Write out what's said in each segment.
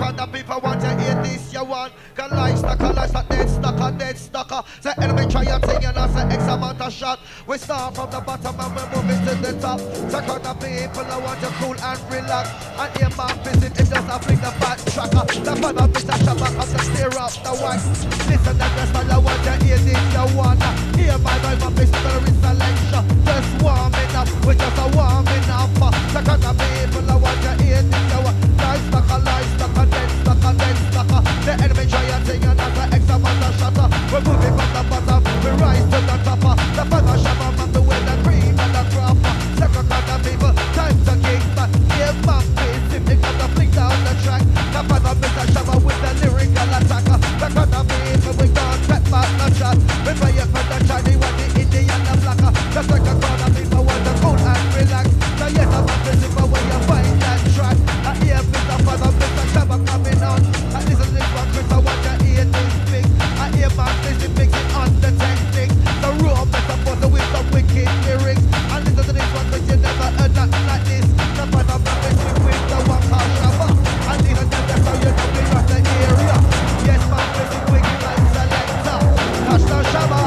Second the people want to hear this, you want. Cause life stacker, dead stacker. Say enemy try and thing and I say X amount of shot. We start from the bottom and we're moving to the top. Second the people I want to cool and relax. And hear my visit, it just a fling the fat tracker. The fun of Mr. Shabba comes to steer up the wax. Listen the rest of I want to hear this, you want. Hear my mystery selection. Just warming up, we just a warming up. Second the people I want to hear this, you want. Life stacker, dead stacker. The enemy try and thing and I say X amount of shot. We're moving from the bottom, we rise to the top. The fun of Shabba man to win the cream and the crop. Second the people, time to kick back. Hear my pace, got to fling down the track. The fun of Mr. Shabba with the lyrical attacker. Second the people, we gone step back the shot. We play it for the Chinese, want the Indian, the blacker. The second the people want to cool and relax. So yes, I'm a physical where you find that track. I hear Mr. Fun of Mr. Shabba coming on. And listen to this one, Chris, I want to hear this thing. I hear my busy mixing on the technique. The raw metaphor with some wicked lyrics. And listen to this one, cause you never heard nothing like this. The fun of the with the one called Shabba. And even that's how you know we got the area. Yes, my busy wicked and selector. That's the Shabba.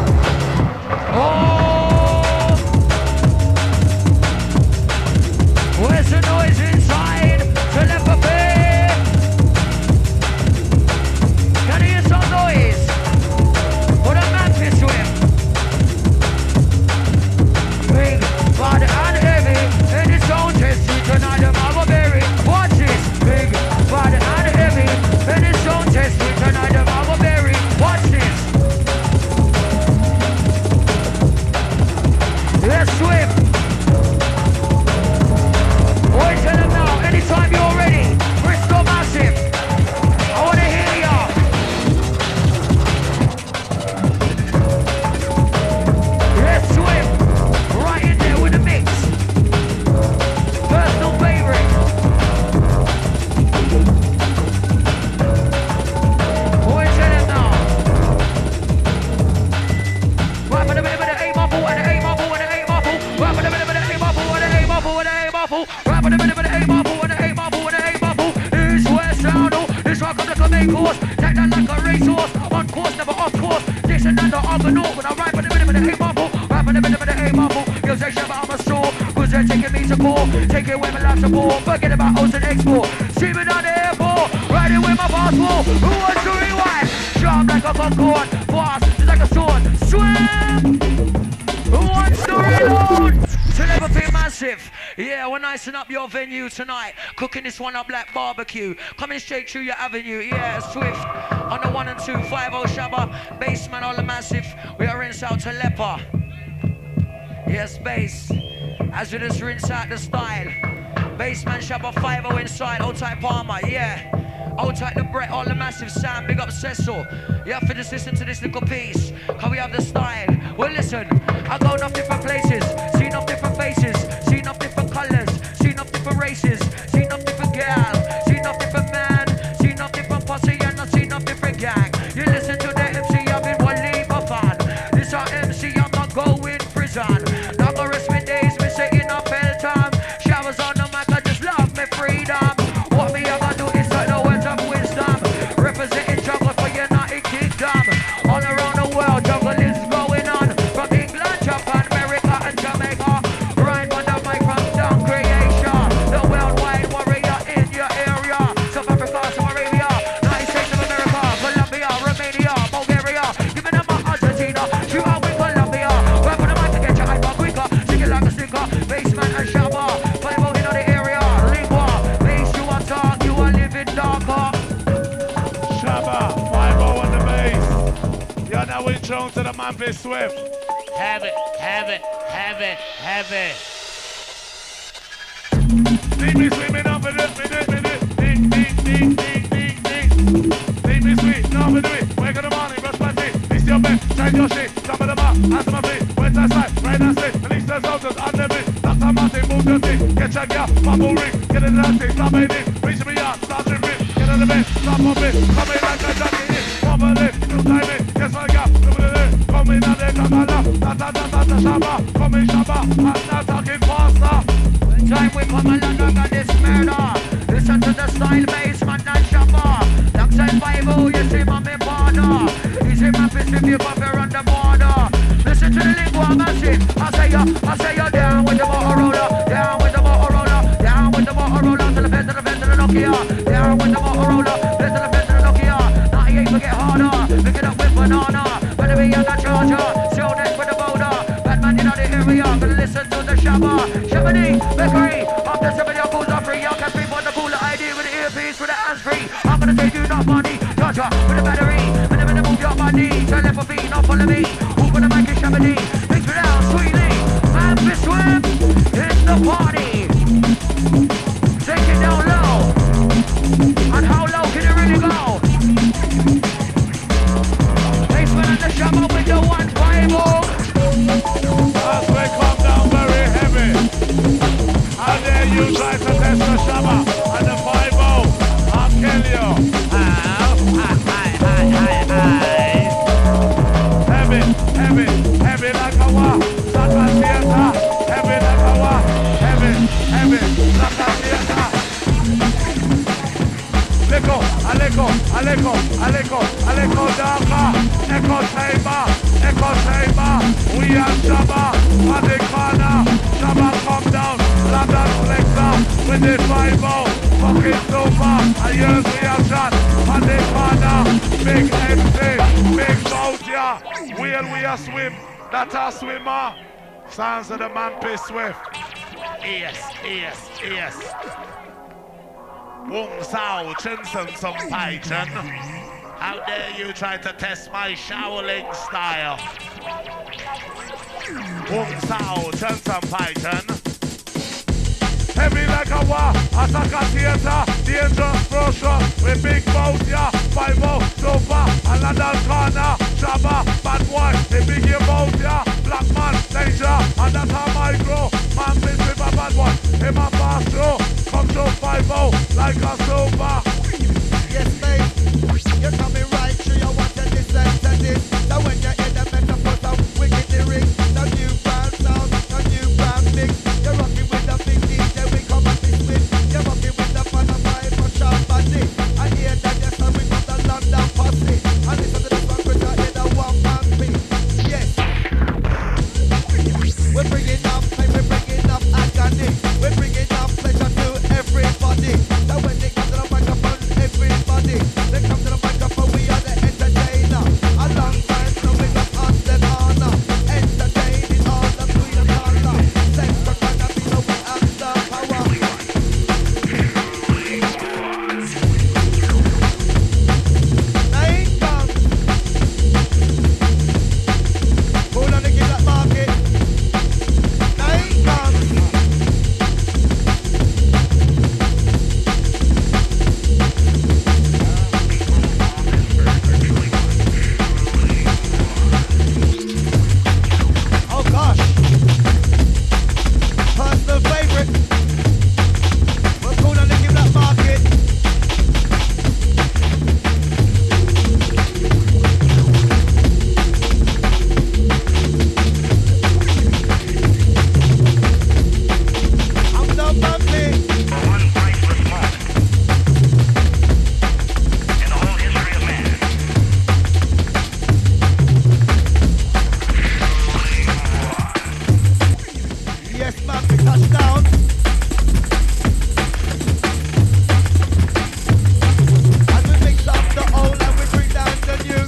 Oh! Where's the noise inside? Telepathy! Can you hear some noise? Put a map this way. Big, bad and heavy. In its own chest, tonight the Marberry. Watch this. Big, bad and heavy. In its own chest, tonight the Marberry. Watch this. Let's swim. Boy, tell them now, anytime you're ready. Bristol Massive. I want to hear ya. Let's swim. Right in there with the mix. Personal favorite. Boy, tell them now. Right for the minute with the A-muffle and the A-muffle and the A-muffle. Right for the minute with the A-muffle and the A-muffle and the A-muffle. Right for the minute with the A-muffle and the A-muffle and the A-muffle. East, west, south, this rock up like a main course. Take that like a racehorse. On course, never off course. This and that, the north. When I ride for the minute with the A-muffle. Right for the minute with the A-muffle. Yo, say Shabba, I'm a store. Cause they're taking me to court. Taking away my life support. Forget about host and export. Streaming on the airport. Riding with my passport. Who wants to rewind? Sharp like a Concorde. Fast, just like a sword. Swim! Who wants to reload? Telepathy Massive. Yeah, we're nicing up your venue tonight. Cooking this one up like barbecue. Coming straight through your avenue. Yeah, Swift. On the 1 and 2, 50 Shabba. Bassman on the Massive. We are in South Telepah. Yes, bass. As we just rinse out the style. Bassman Shabba 50 inside. Old type Palmer, yeah. Old type the Brett, all the Massive Sam. Big up Cecil. You have to just listen to this little piece. Cause we have the style. Well, listen. I go enough different places. Seen enough different faces. Seen enough different colors. Seen enough different races. Seen enough different gal. Seen enough different man. Seen enough different posse and I seen enough different gang. You listen to the MC, I've been one Labour fan. This our MC, I'm not going prison. Not gonna rest my days, me saying up hell time. Showers on the mic, I just love me freedom. What me ever do is like the words of wisdom. Representing jungle for United Kingdom. All around the world, jungle is going on. From England, Japan, America and Jamaica. Right on the mic from down creation. The worldwide warrior in your area. South Africa, South Arabia. United States of America, Colombia, Romania, Bulgaria. Give me them Argentina. You are with Colombia. Right on the mic to get your hyper quicker. Sing it like a sticker. Bassman and Shabba. 50 in the area. Lingua. Bass, you are dark. You are living darker. Shabba, 50 on the bass. You're now in tune to the man play Swift. Have it, have it, have it, have it. Leave me swimming up and me do it. Ding, ding, ding, ding, ding, ding. Leave me sweet, no me do it. Wake up in the morning, brush my teeth. It's your bed, change your shit. Top of the bar, hands on my feet. West side, right and slip. Release the soldiers on the beat. Dr. Martin, move the thing. Get your girl, bubble ring. Get in the thing, stop it in. Reach me out, start to rip. Get on the bed, stop on it. Come in like a jockey in. Bubble it, new time in. Yes, my girl, come in and they come along. Ta-ta-ta-ta-ta, Shabba. Come in, Shabba. I'm not talking faster. Time we come along, I got this murder. Listen to the style, Bassman and Shabba. you up here on the border. Listen to the lingua massive. I say you're down with the Motorola, down with the Motorola, down with the Motorola to the fence, to the fence, to the Nokia, down with the Motorola, fence, to the fence, to the Nokia. 98 forget harder, pick it up with banana. Better be on the charger, still next with the boulder. Batman, you know the area, gonna listen to the Shabba, Shabba-dee, Bakery. After somebody else calls are free, y'all can speak on the cooler ID with the earpiece, with the hands free. I'm gonna take you not money, charger with the battery. Whenever move your body, turn left for feet, not follow me. Who gonna make it Shabba-dee? Mix it out, sweetly. And Miss Swim in the party. Take it down low. And how low can it really go? Basement and the Shabba with the 150. As we come down very heavy. How dare you try to test the Shabba and the 5-0? I'll kill you. Heavy like a wa. Saka theater. Heavy like a wa. Heavy like a theater. Aleko, Daka, Echo Chamber, we are Shabba, on the corner, Shabba come down, London Flexer, with the 5-0, fucking super, and yes we are shot, on the corner, big MC, big soldier, we are swim, that's our swimmer, sounds of the man Piss Swift, yes. Wong Sao Chinson some Python. How dare you try to test my Shaolin style? Wong Sao Chinson Python. Heavy like a wa, Asaka Theater, dangerous brochure with big boat, yeah, 5-0, super, and London corner, Shabba, bad boy, the big your boat, yeah, black man, danger, and that's how I grow, man, bitch with a bad boy, him a pass through, come through 5-0, like a super. Yes, mate, you're coming right through, you want to listen to this, so when you're in the metaphor, so wicked the ring, the new brand sound, the new brand mix, you're rocking with the big DJ, we come and be split, you're rocking with the fun of my for Shabba-dee, I hear that you're coming from the London posse, and listen to this one, cause you're in a one-man beat, yes, we're bringing up pain, we're bringing up agony, we're bringing up pleasure to everybody, so when they come to the microphone, everybody, they come to the microphone, we are the entertainer, a long time, so we got on them honor, entertaining all the queen of color, sex for cannabis, so we have the power. Nine guns, hold on to get that market, nine guns. Oh gosh, personal favorite. We're cool on the Give That Market. I'm the bumpy. One priceless moment in the whole history of man. Yes, man, we touch down. As we mix up the old and we bring down the new.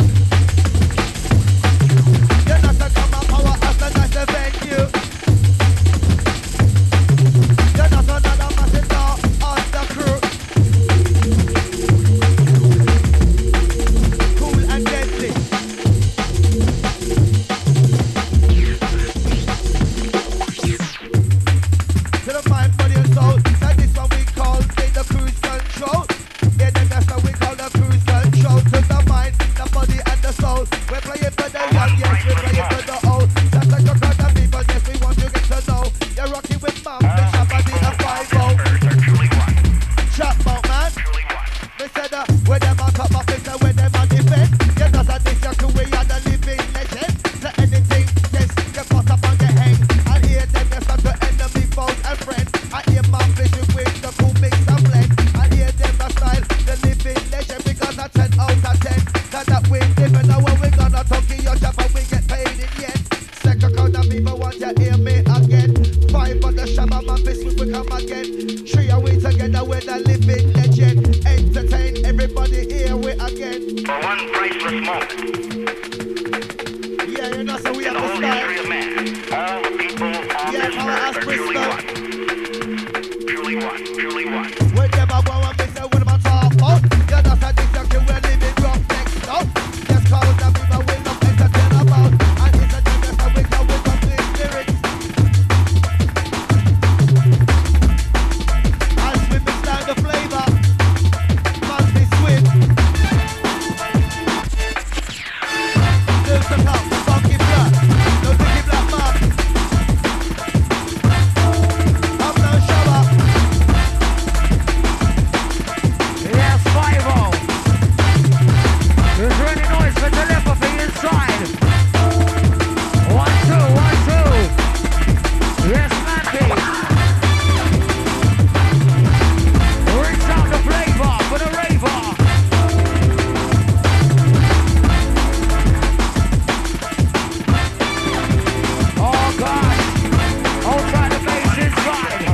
You're not to come up power as a nice venue. You're not another massive on the crew. Cool and deadly. To the mind, body and soul, that this one we call the cruise control. Yeah, that's what we call the cruise control. To the mind, the body and the soul. We're playing for the young, yes, we're playing for the old. That's like a crowd of people, yes, we want you to get to know. You're rocking with Mom, the Shabba-dee and 5-0. Shut mouth, man. They said where them on top of it and where them on defense. You know that this your crew, we are the living legend. So anything, yes, you bust up and get hang. I hear them, yes, not to enemy, foes and friends. I hear my vision with the cool mix and blend. I hear them a style, the living legend, because I 10 out of 10. That we live in the world, we gonna talk a living legend. Entertain everybody here we again. For one priceless moment Yeah, you know, so we in have the to whole history start. of man, all the people on Yeah, this how earth ask are truly Bristol. one. Truly one. Truly one. We never go and miss it with my talk about. Yeah, that's a discussion we're living rough next now. Just cause the people we love entertain about. And it's a genius that we come with some big lyrics. As we mix down the flavor, must be sweet. There's the top, funky black. No sticky black mark. Up down shower. Yes, 5-0. There's really noise for telepathy inside. 1, 2, 1, 2. Yes, Mandy. Rinse out the flavor for the raver. Oh God. Outside the base inside.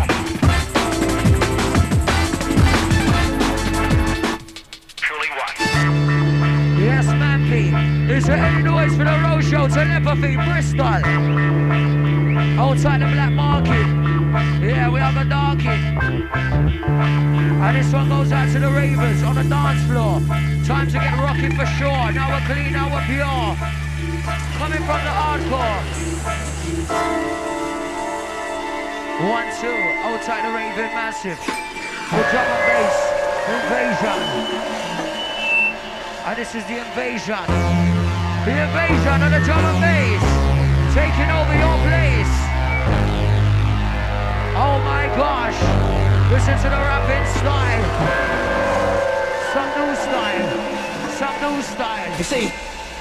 Truly one. Yes, Mampy. Is there any noise for the road show? Telepathy, Bristol. Outside the black market. Yeah, we have a darkie. And this one goes out to the ravers on the dance floor. Time to get rocking for sure. Now we're clean, now we're pure. Coming from the hardcore. 1, 2. Outside the raving massive. The drum and bass. Invasion. And this is the invasion. The invasion of the drum and bass. Taking over your place. Oh my gosh. Listen to the rapping style. Some new style. Some new style. You see,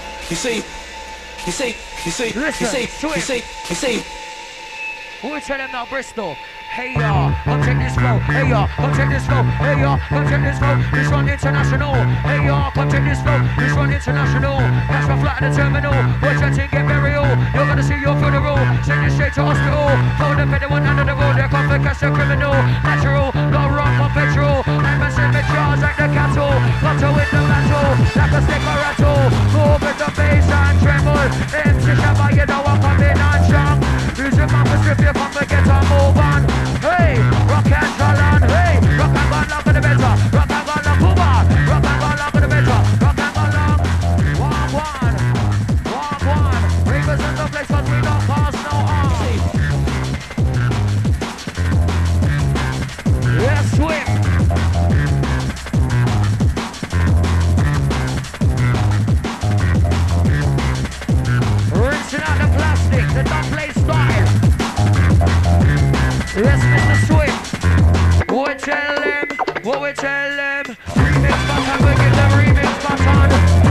Who will tell them now, Bristol? Hey y'all, come check this flow. Hey y'all, come check this flow. Hey y'all, come check this flow. This one international. Hey y'all, come check this flow. This one international. Catch my flight at the terminal. Watch that thing get burial. You're gonna see your funeral. Send you straight to hospital. Throw the pedal one under the road. They're come to catch the criminal. Natural, no rock on petrol. I'm a sandwich jars like the cattle. Got to win the battle. Like a stick or rattle. Move with the bass and tremble. MC Shabba, you know I'm coming on strong. Use your mouth to strip you from the ghetto. Move on. Hey, rock and roll on. Hey, rock and roll on for the better. Rock and roll on, Cuba. Rock and roll on for the better. Rock and roll on. Walk one. Walk one. Ravers in the place, but we don't cause no harm. Yes, swim. Rinsing out the plastic, the dumb play style. Yes, Mr. Swift. What we tell them? What we tell them? Remix button, we give them remix button.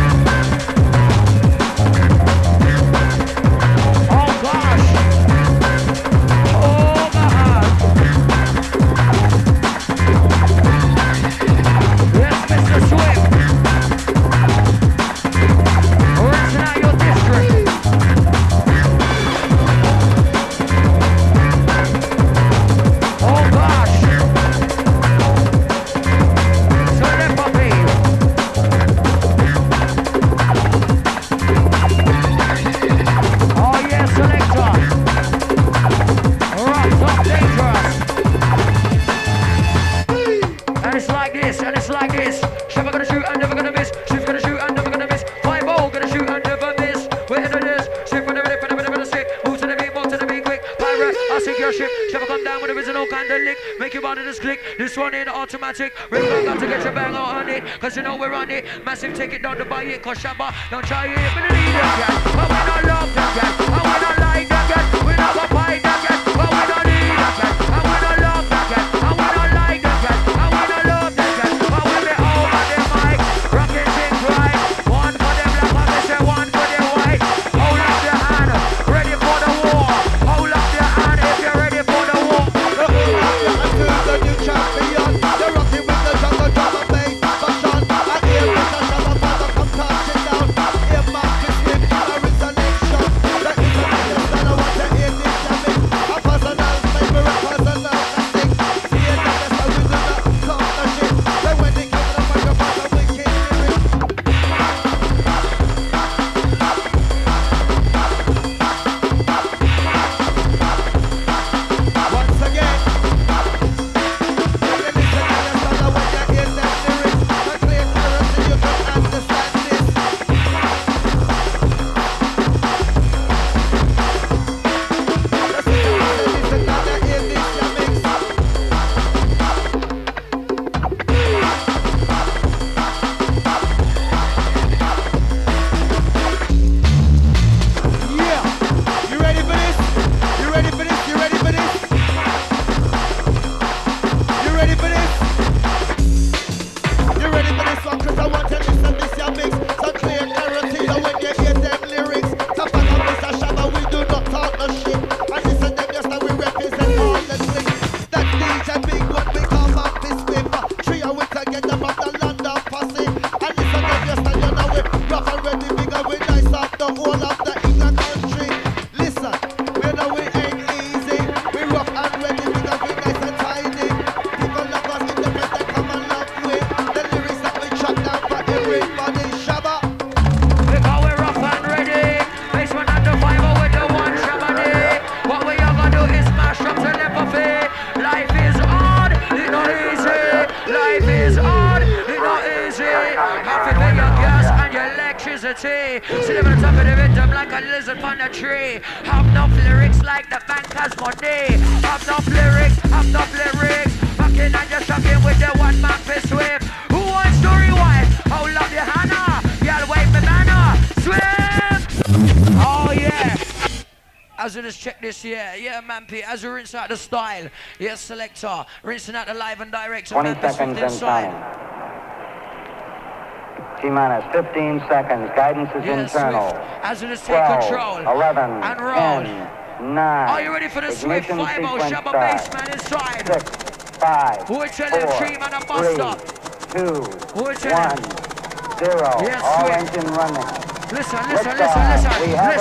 Oh gosh. Oh God. Yes, Mr. Swift. Rinsing out your district. Oh gosh! So let puppy. Oh yeah, selector. Rock top dangerous. And it's like this, and it's like this. Never gonna shoot and never gonna miss. She's gonna shoot and never gonna miss. 5-0 gonna shoot and never miss. We're into this. Shoot for the rip and never gonna stick. Move to the beat, move to the beat quick. Pirate, I'll sink your ship. Never come down with original kind of lick. Make your body just click. This one in automatic. Ready back up to get your bang on it. Cause you know we're on it. Massive, take it down to buy it. Cause Shabba, don't try it. But we don't get. But we don't love them yet. And we don't like them yet. We don't go fight them yet. But we don't need them yet. And we don't love them yet. And we don't like them yet. And we don't love them yet. But we be over the mic. Rockin' things right. One for the black, one they say one for the white. Hold up your hand. Ready for the war. Hold up your hand if you're ready for the war. The new champion. You're rocking with the jungle drum and bass function. And here is the Shabba Father come touching down. Here Mark is with there is a nation. That is a not no shit. And listen them just that we represent all the things. That DJ big one we call Memphis Smith. Trio we together from the London posse. And listen them just that you know we rough and ready bigger we nice up the whole of the England country. Listen, we know we ain't easy. We rough and ready bigger we nice and tidy. People love us independent, come and love with the lyrics that we chop down for everybody. Shabba. Because we're rough and ready. Basement at the 5 with the one shabba. What we are gonna do is mash up till empathy. Life is hard, it's not easy. Life is hard, it's not easy. Have to pay your gas and your electricity. Sit on top of the rhythm like a lizard on a tree. Have enough lyrics like the bank has money. Have enough lyrics, have enough lyrics. Fucking and just shocking with the one man fist whip. Who wants to rewind? Hold up your Hannah. Y'all wave the banner. Swim! Oh yeah. As we just check this here, yeah, Mampy, as we rinse out the style, yes, selector, rinsing out the live and direct, 20 Memphis seconds 15 and side. counting. T-minus 15 seconds. Guidance is Yes, internal. Swift, as we just take 12, control 11, and roll. 10, 9. Are you ready for the Swift Ignition 5-0 sequence Shabba start. Bassman inside? 6, 5, We're telling 4, three man a bust up. 3, 2, We're 1, telling. 0. Yes, All Swift. engine running. Listen, Liftoff. We have a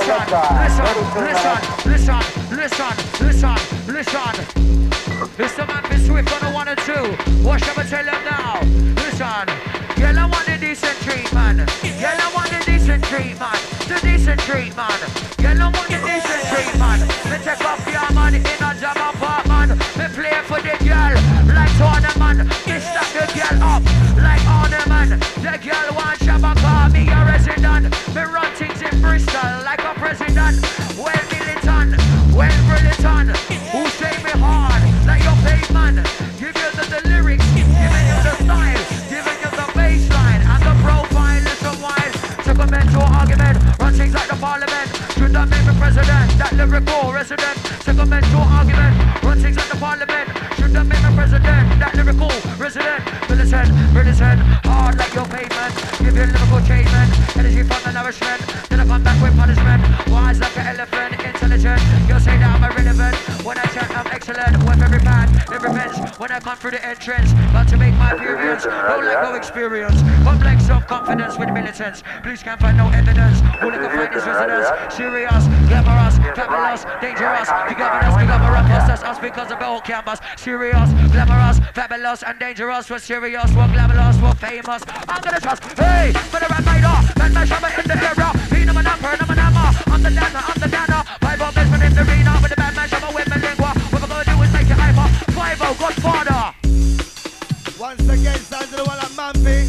listen. It's the Memphis Swift on the 1 and 2. What shall I tell them now? Listen, girl, I want the decent treatment. Girl, I want the decent treatment. The decent treatment. Girl, I want the decent treatment. Me take off your man in a jam apartment. Me play for the girl like tournament. Me stack the girl up like ornament. The girl want Shabba call me a resident. Me run things in Bristol like a president. Well militant, well brilliant. Who say me hard like your pavement? Give you the lyrics, giving you the style, giving you the baseline and the profile. Listen wide, to commence your argument. Run things like the parliament. Should that make me president? That lyrical resident. To commence your argument. Run things like the parliament. Should that make me president? That lyrical resident. Militant, hard like your pavement. Give you lyrical treatment. Energy from the nourishment. Then I come back with punishment. Wise like an elephant, intelligent. You'll say that I'm irrelevant. When I chant, I'm excellent. With every fan, every bench. When I come through the entrance, got to make my appearance. No lack of experience. Complex self-confidence with militants. Police can't find no evidence. All they can find is residents. Serious, glamorous, fabulous, dangerous. Together us, that's us because of the whole campus. Serious, glamorous, fabulous, and dangerous. We're serious, we're glamorous, we're famous. I'm gonna trust, hey, for the rap rider, man, my Shabba in the era. He no man hammer, I'm the danner. 5-0 basement in the arena with the bad man Shabba with my lingua. What I'm gonna do is make you hyper. 5-0 Godfather. Once again, sounds of the one at Mampy.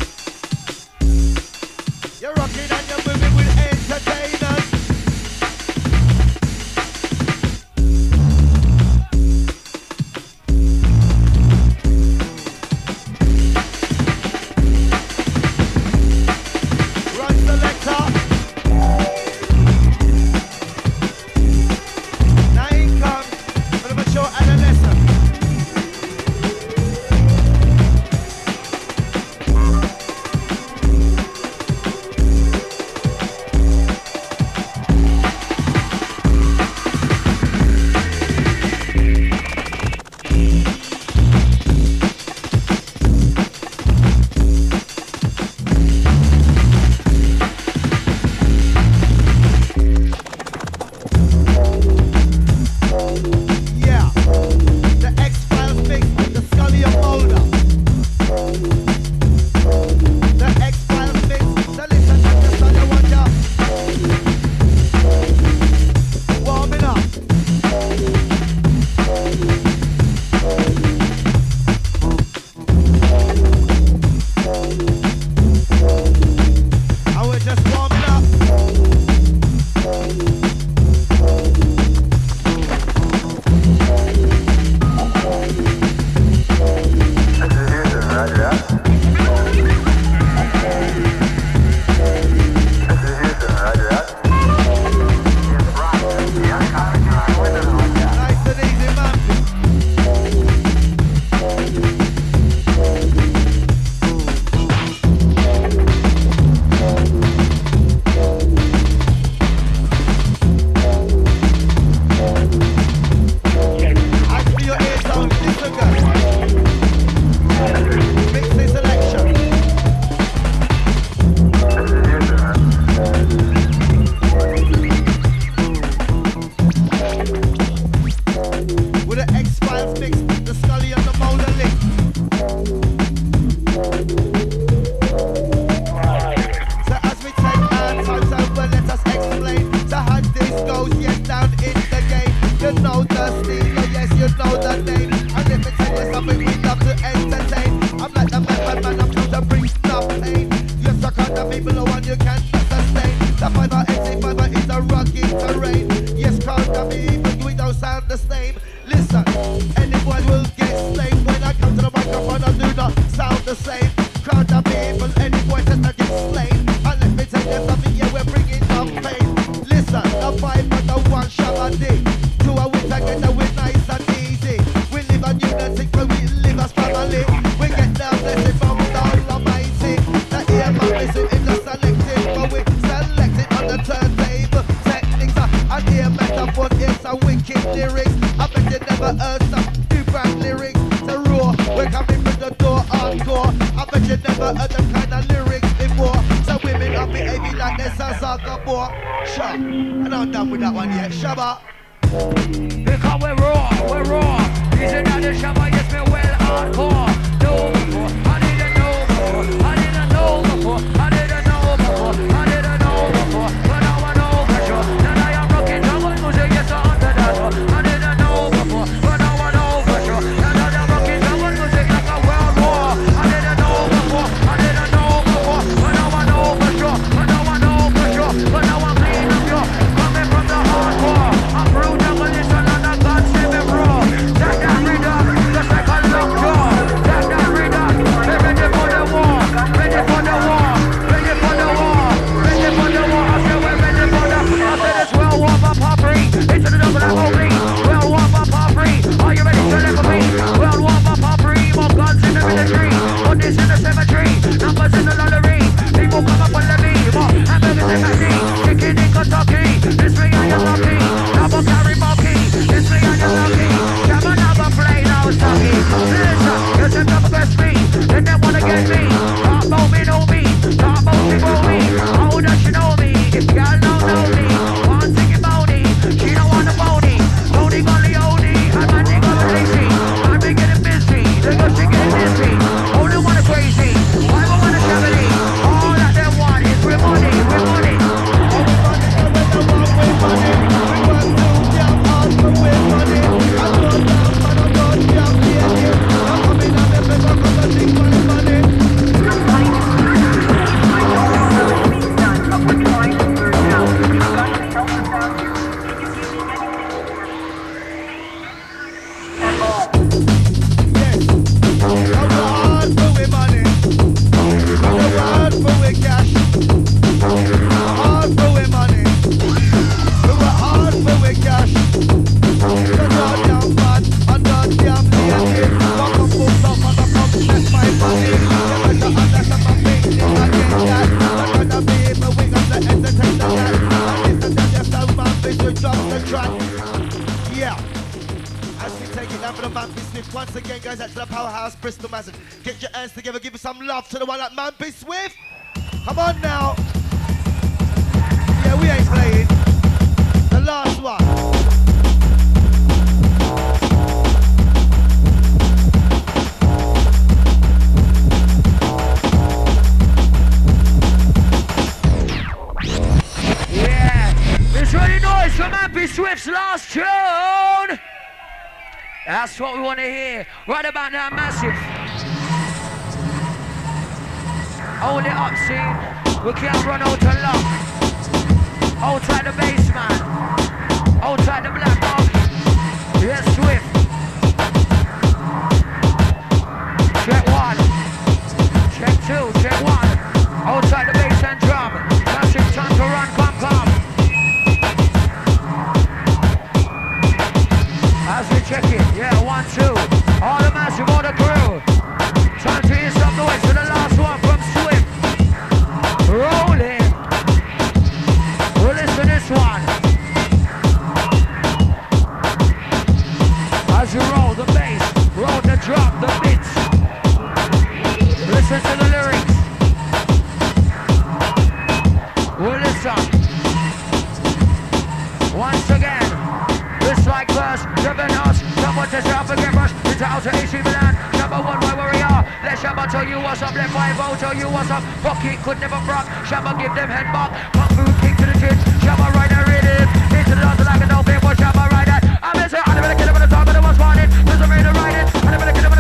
You're rocking and you're moving with entertainers. Run selector. Now in comes for the mature adolescent. Cause the people who want you can't sustain. The 5 is a rugged terrain. Yes, cause the people we don't sound the same. Listen, anyone will get slain. When I come to the microphone, I do not sound the same. Crowd of people, any voices that get slain. And let me tell you something, yeah, we're bringing up pain. Listen, the 5 and the 1 Shabbat. 2 are we together, we're nice and easy. We live on unity, but we live as family. We get the blessing from the Almighty. The ear man is the selected, but we select it on the turntable. Techniques and ear metaphors, it's a wicked lyrics. I bet you never heard some new brand lyrics. The raw, we're coming with the door hardcore. I bet you never heard them kind of lyrics before. So women are behaving like they're Sazaka boy. Sure, and I'm done with that one yet. Shabba. Because we're raw. Isn't that the Shabba? Yes, we're well hardcore. No before, I didn't know before. I didn't know before. I didn't know before. I didn't know before. But now I know for sure that I am rocking jungle music. Yes, I'm under that. I didn't know before. But now I know for sure that I am rocking jungle music like a world war. I didn't know before. I didn't know before. But now I know for sure. But now I know for sure. But now I'm clean and pure. Coming from the hardcore. I'm rude jungle listen and I got seven raw. That rhythm, just like a lockjaw. That rhythm, they're ready for the war. Ready for the war. Ready for the war. Ready for the war. I said we're ready for the war. I said it's well warm up our free. Into the double level B. Well warm up our free. Are you ready to level me? Well warm up our free. More guns in the military. Bodies in the cemetery. Numbers in the lottery. People come up on the beat. More hamburgers in the sea. Chicken in Kentucky. This way I am lucky. Double carry monkey. This way I am lucky. Come on, never play now, sucky. Listen, you said never best me. They never wanna get me. Talk about me, know me. Talk about me, know me. How does she know me? If y'all don't know me, one thing about me, she don't want a phony. Tony got Leone, and my nigga lazy. I be getting busy, nigga she getting busy. Only one crazy, why I want a cavity? All that they want is real money, real money. Once again, guys, that's the Powerhouse Bristol Massive. Get your hands together, give us some love to the one at Mampy Swift. Come on now. Yeah, we ain't playing. The last one. Yeah, it's really noise for Mampy Swift's last tune. That's what we want to hear. Right about now, massive. Hold it up, see? We can't run out of luck. Hold tight the bass, man. Hold tight the black monkey. Yes, Swift. Check 1. Check 2. Check 1. Hold tight the bass and drum. Massive time to run, come. As we check it, yeah, 1, 2. All the massive, all the crew. Time to hear some noise for the last one from Swift. Rolling. Well, listen to this one. As you roll the bass, roll the drum, the beats. Listen to the lyrics. Well, listen. Once again. It's like verse, driven us. Someone to shout and get rushed into outer AC Milan. Number 1 by warrior. Let Shabba tell you what's up. Let 5-0 tell you what's up. Rocky could never rock. Shabba give them head mark. Punk food kick to the chin. Shabba right there it is. Into the dance like a dolphin. What Shabba right at? I'm missing. I'm gonna get him on the top of the one's wanted. There's a way to ride it. I'm gonna get him